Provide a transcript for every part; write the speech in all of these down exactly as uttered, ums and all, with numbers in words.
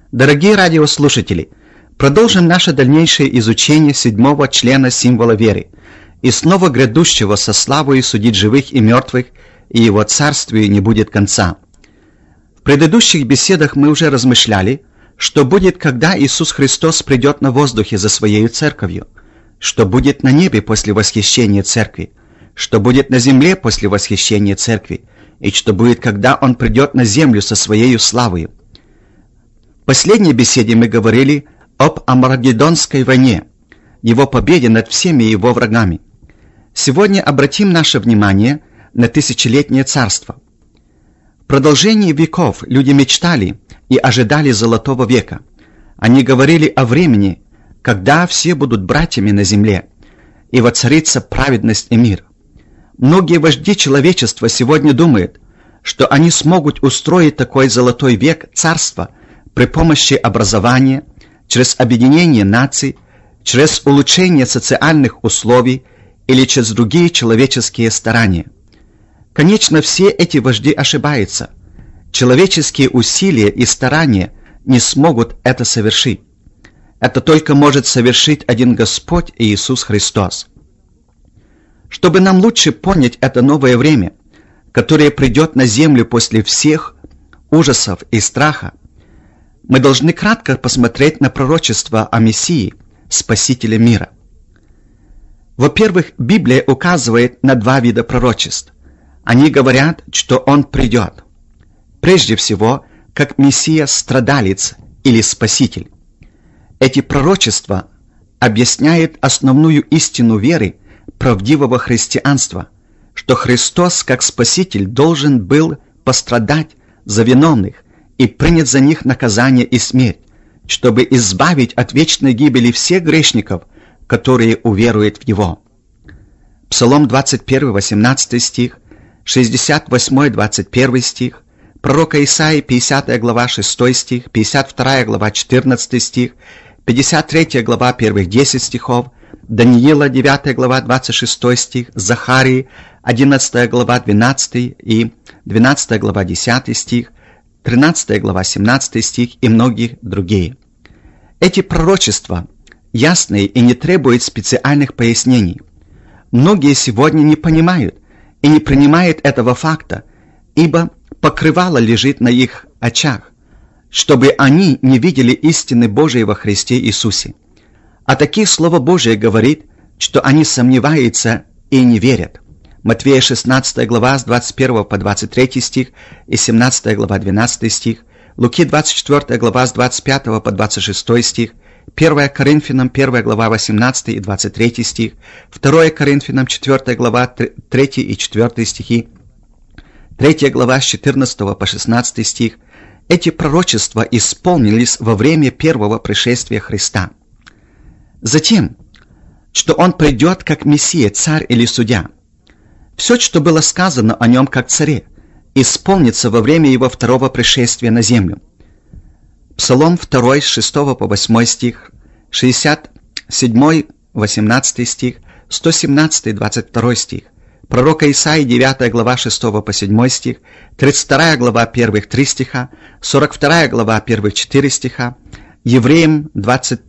Дорогие радиослушатели, продолжим наше дальнейшее изучение седьмого члена символа веры и снова грядущего со славою судить живых и мертвых, и его царствию не будет конца. В предыдущих беседах мы уже размышляли, что будет, когда Иисус Христос придет на воздухе за Своею церковью, что будет на небе после восхищения церкви, что будет на земле после восхищения церкви, и что будет, когда Он придет на землю со Своею славою. В последней беседе мы говорили об Армагеддонской войне, Его победе над всеми Его врагами. Сегодня обратим наше внимание на тысячелетнее царство. В продолжении веков люди мечтали и ожидали Золотого века. Они говорили о времени, когда все будут братьями на земле, и воцарится праведность и мир. Многие вожди человечества сегодня думают, что они смогут устроить такой золотой век царства при помощи образования, через объединение наций, через улучшение социальных условий или через другие человеческие старания. Конечно, все эти вожди ошибаются. Человеческие усилия и старания не смогут это совершить. Это только может совершить один Господь Иисус Христос. Чтобы нам лучше понять это новое время, которое придет на землю после всех ужасов и страха, мы должны кратко посмотреть на пророчество о Мессии, Спасителе мира. Во-первых, Библия указывает на два вида пророчеств. Они говорят, что Он придет. Прежде всего, как Мессия-страдалец или Спаситель. Эти пророчества объясняют основную истину веры правдивого христианства, что Христос, как Спаситель, должен был пострадать за виновных и принять за них наказание и смерть, чтобы избавить от вечной гибели всех грешников, которые уверуют в Него. Псалом двадцать один, восемнадцатый стих, шестьдесят восемь, двадцать первый стих, пророка Исаии, пятидесятая глава, шестой стих, пятьдесят вторая глава, четырнадцатый стих, пятьдесят третья глава, первых десять стихов, Даниила, девятая глава, двадцать шестой стих, Захарии, одиннадцатая глава, двенадцатый и двенадцатая глава, десятый стих, тринадцатая глава, семнадцатый стих и многие другие. Эти пророчества ясные и не требуют специальных пояснений. Многие сегодня не понимают и не принимают этого факта, ибо покрывало лежит на их очах, чтобы они не видели истины Божией во Христе Иисусе. А таких Слово Божие говорит, что они сомневаются и не верят. Матфея шестнадцатая глава с двадцать первого по двадцать третий стих и семнадцатая глава двенадцатый стих, Луки двадцать четвёртая глава с двадцать пятого по двадцать шестой стих, первая Коринфянам первая глава восемнадцатый и двадцать третий стих, вторая Коринфянам четвёртая глава третий и четвёртый стихи, третья глава с четырнадцатого по шестнадцатый стих. Эти пророчества исполнились во время первого пришествия Христа. Затем, что Он придет как Мессия, царь или судья. Все, что было сказано о Нем как царе, исполнится во время Его второго пришествия на землю. Псалом два, с шестого по восьмой стих, шестьдесят седьмой, восемнадцатый стих, сто семнадцатый, двадцать второй стих, пророка Исаии, девятая глава, шестого по седьмой стих, тридцать вторая глава, первых три стиха, сорок вторая глава, первых четыре стиха, Евреям двадцать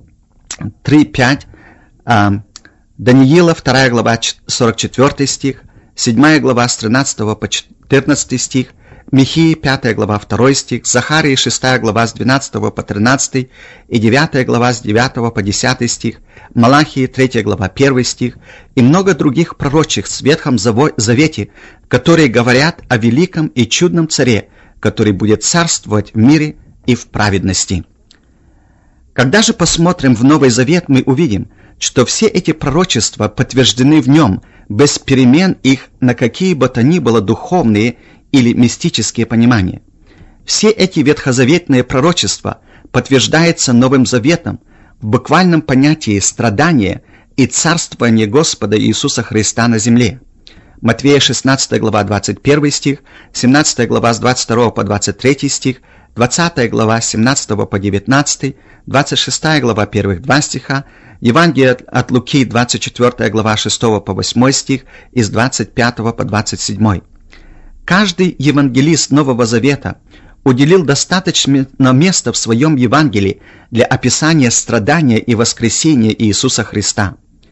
три, пять, а, Даниила, вторая глава, сорок четвёртый стих, седьмая глава, с тринадцатого по четырнадцатый стих, Михеи, пятая глава, второй стих, Захарии, шестая глава, с двенадцатого по тринадцатый и девятая глава, с девятого по десятый стих, Малахии, третья глава, первый стих и много других пророчеств в Ветхом Завете, которые говорят о великом и чудном царе, который будет царствовать в мире и в праведности. Когда же посмотрим в Новый Завет, мы увидим, что все эти пророчества подтверждены в нем, без перемен их на какие бы то ни было духовные или мистические понимания. Все эти ветхозаветные пророчества подтверждаются Новым Заветом в буквальном понятии страдания и царствования Господа Иисуса Христа на земле. Матфея шестнадцатая глава, двадцать первый стих, семнадцатая глава с двадцать второго по двадцать третий стих, двадцатая глава с семнадцатого по девятнадцатый, двадцать шестая глава, первых два стиха, Евангелие от Луки, двадцать четвёртая глава, шестого по восьмой стих и с двадцать пятого по двадцать седьмой. Каждый евангелист Нового Завета уделил достаточно места в своем Евангелии для описания страдания и воскресения Иисуса Христа.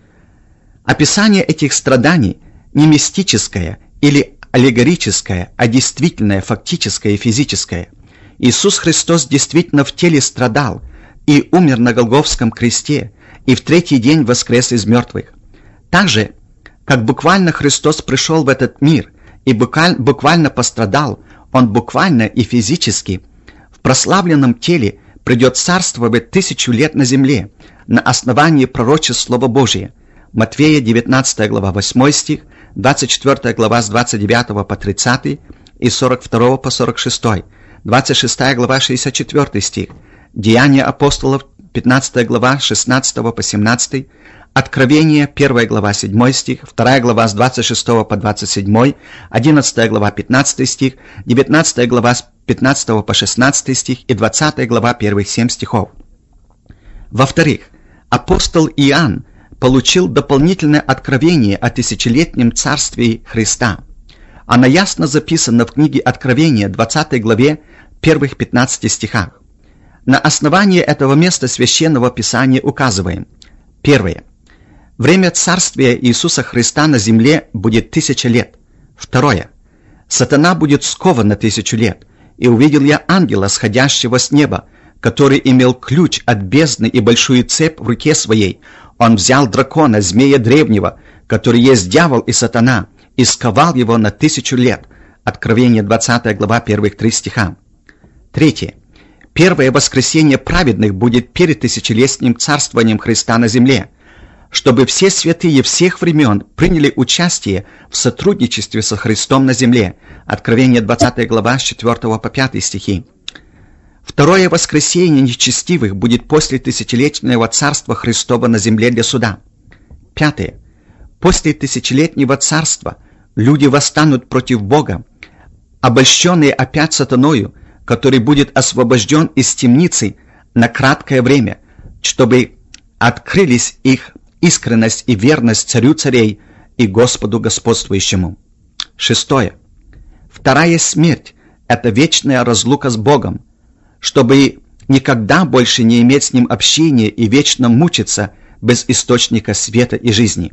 Описание этих страданий не мистическое или аллегорическое, а действительное, фактическое и физическое. Иисус Христос действительно в теле страдал и умер на Голгофском кресте, и в третий день воскрес из мертвых. Так же, как буквально Христос пришел в этот мир и буквально пострадал, Он буквально и физически в прославленном теле придет царствовать тысячу лет на земле на основании пророчеств Слова Божия. Матфея девятнадцатая глава восьмой стих, двадцать четвёртая глава с двадцать девятого по тридцатый и сорок второй по сорок шестой, двадцать шестая глава шестьдесят четвёртый стих, Деяния апостолов пятнадцатая глава шестнадцатого по семнадцатый, Откровение первая глава седьмой стих, вторая глава с двадцать шестого по двадцать седьмой, одиннадцатая глава пятнадцатый стих, девятнадцатая глава с пятнадцатого по шестнадцатый стих и двадцатая глава первых семь стихов. Во-вторых, апостол Иоанн получил дополнительное откровение о тысячелетнем царстве Христа. Оно ясно записано в книге Откровения, двадцатой главе, первых пятнадцати стихах. На основании этого места Священного Писания указываем. Первое. Время царствия Иисуса Христа на земле будет тысяча лет. Второе. Сатана будет скован на тысячу лет. И увидел я ангела, сходящего с неба, который имел ключ от бездны и большую цепь в руке своей. Он взял дракона, змея древнего, который есть дьявол и сатана, и сковал его на тысячу лет. Откровение двадцатая глава, первых три стиха. Третье. Первое воскресение праведных будет перед тысячелетним царствованием Христа на земле, чтобы все святые всех времен приняли участие в сотрудничестве со Христом на земле. Откровение двадцатая глава, с четвёртого по пятый стихи. Второе воскресение нечестивых будет после тысячелетнего царства Христова на земле для суда. Пятое. После тысячелетнего царства люди восстанут против Бога, обольщенные опять сатаною, который будет освобожден из темницы на краткое время, чтобы открылись их искренность и верность Царю царей и Господу господствующему. Шестое. Вторая смерть – это вечная разлука с Богом, чтобы никогда больше не иметь с Ним общения и вечно мучиться без источника света и жизни.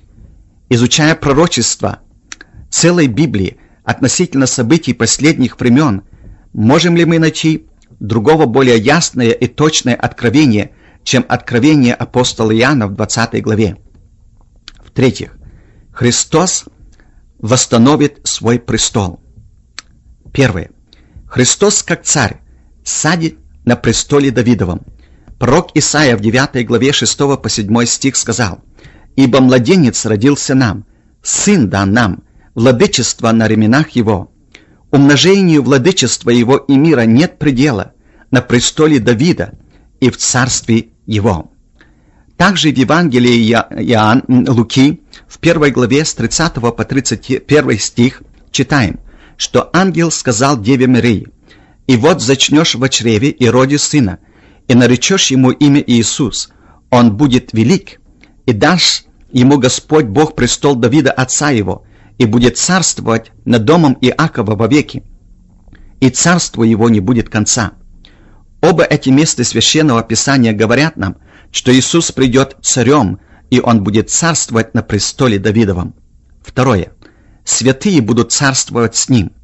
Изучая пророчества целой Библии относительно событий последних времен, можем ли мы найти другого более ясное и точное откровение, чем откровение апостола Иоанна в двадцатой главе? В-третьих, Христос восстановит свой престол. Первое. Христос, как царь, садит на престоле Давидовом. Пророк Исаия в девятой главе шестого по седьмой стих сказал: «Ибо младенец родился нам, сын дан нам, владычество на ременах его. Умножению владычества его и мира нет предела на престоле Давида и в царстве его». Также в Евангелии Иоанн, Луки в первой главе с тридцатого по тридцать первый стих читаем, что ангел сказал Деве Марии: «И вот зачнешь во чреве и роди сына, и наречешь ему имя Иисус. Он будет велик, и дашь ему Господь Бог престол Давида отца его, и будет царствовать над домом Иакова вовеки, и царству его не будет конца». Оба эти места Священного Писания говорят нам, что Иисус придет царем, и Он будет царствовать на престоле Давидовом. Второе. Святые будут царствовать с Ним.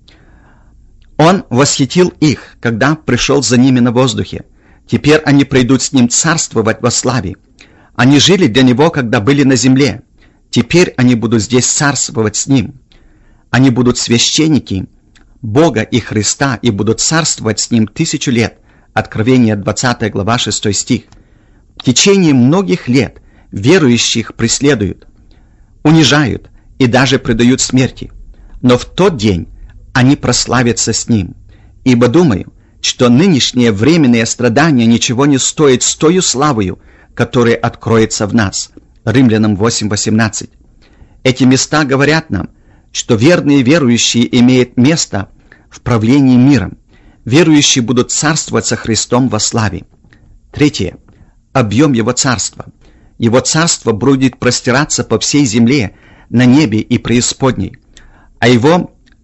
Он восхитил их, когда пришел за ними на воздухе. Теперь они придут с Ним царствовать во славе. Они жили для Него, когда были на земле. Теперь они будут здесь царствовать с Ним. Они будут священники Бога и Христа и будут царствовать с Ним тысячу лет. Откровение двадцатая глава шестой стих. В течение многих лет верующих преследуют, унижают и даже предают смерти. Но в тот день они прославятся с Ним. Ибо думаю, что нынешние временные страдания ничего не стоят с тою славою, которая откроется в нас. Римлянам восемь восемнадцать. Эти места говорят нам, что верные верующие имеют место в правлении миром. Верующие будут царствовать со Христом во славе. Третье. Объем Его царства. Его царство будет простираться по всей земле, на небе и преисподней, а Его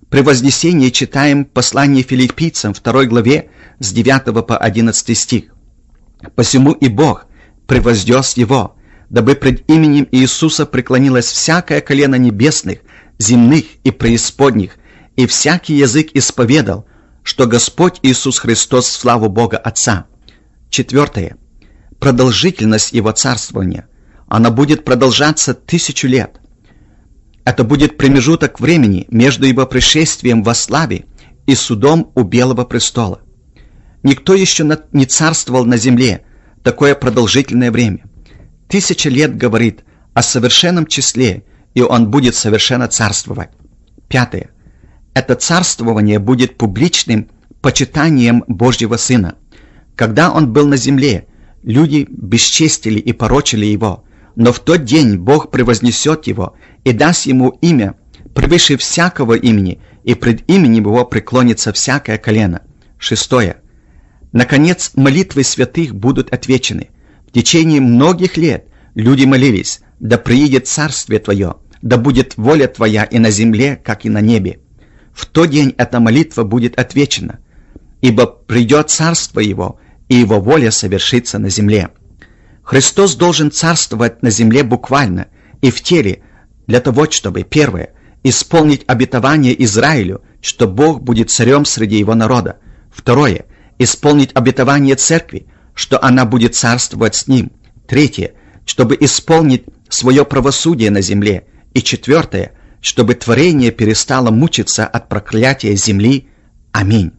При Вознесении читаем послание Филиппийцам второй главе с девятого по одиннадцатый стих. «Посему и Бог превознес его, дабы пред именем Иисуса преклонилось всякое колено небесных, земных и преисподних, и всякий язык исповедал, что Господь Иисус Христос в славу Бога Отца». Четвертое. Продолжительность Его царствования. Она будет продолжаться тысячу лет. Это будет промежуток времени между Его пришествием во славе и судом у Белого престола. Никто еще не царствовал на земле такое продолжительное время. Тысяча лет говорит о совершенном числе, и Он будет совершенно царствовать. Пятое. Это царствование будет публичным почитанием Божьего Сына. Когда Он был на земле, люди бесчестили и порочили Его, но в тот день Бог превознесет Его и даст Ему имя превыше всякого имени, и пред именем Его преклонится всякое колено. Шестое. Наконец, молитвы святых будут отвечены. В течение многих лет люди молились: «Да приидет Царствие Твое, да будет воля Твоя и на земле, как и на небе». В тот день эта молитва будет отвечена, ибо придет Царство Его, и Его воля совершится на земле. Христос должен царствовать на земле буквально и в теле, для того, чтобы, первое, исполнить обетование Израилю, что Бог будет царем среди его народа. Второе, исполнить обетование церкви, что она будет царствовать с ним. Третье, чтобы исполнить свое правосудие на земле. И четвертое, чтобы творение перестало мучиться от проклятия земли. Аминь.